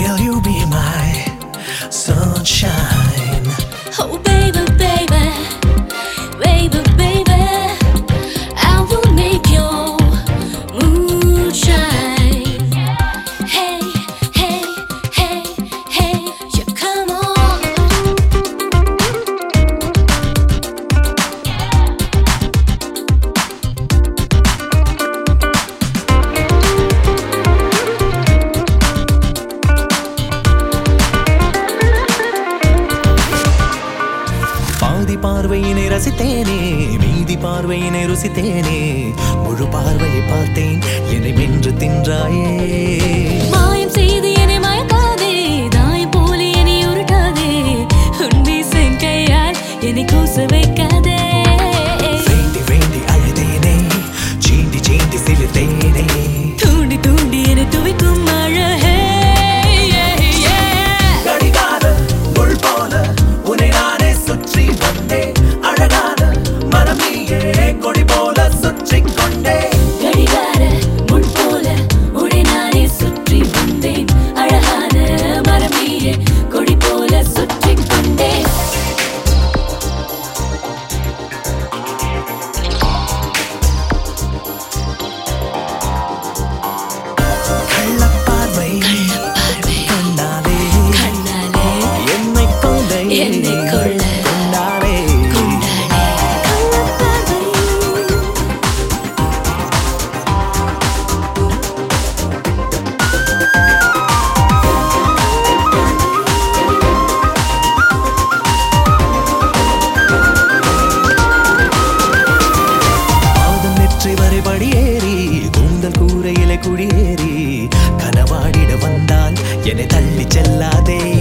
Will you be my sunshine? Oh baby, baby, baby, baby, I will make your mood shine. Hey, hey, hey, hey, you come on. பாதி பார்வையினை ரசித்தேனே மீதி பார்வையினை ருசித்தேனே முழு பார்வையை பார்த்தேன் என்னை வென்று தின்றாயே மாயம் செய்து என்னை மயக்காதே தாயம் போல என்னை உருட்டாதே உன்னை செங்கையால் என்னை கூச வைக்காதே வேண்டி வேண்டி அழுதேனே சீண்டி சீண்டி சிலிர்த்தேனே தூண்டி தூண்டி என்னை துவைக்கும் அழகே கடிகார முள் போல உன்னை நானே சுற்றி வந்தேன் அழகான மனம் நீயே கொடி போல சுற்றி கொண்டே கடிகார முள் போல உன்னை நானே சுற்றி வந்தேன் அழகான மரம் நீயே கொடி போல சுற்றி கொண்டேன் கள்ளப்பார்வை கண்ணாலே என்னை கொண்டே என்னை கொள்ள கொண்டாலே பாதம் நெற்றி வரை படியேறி கூந்தல் கூரையிலே குடியேறி கனவாடிட வந்தால் என்னை தள்ளி செல்லாதே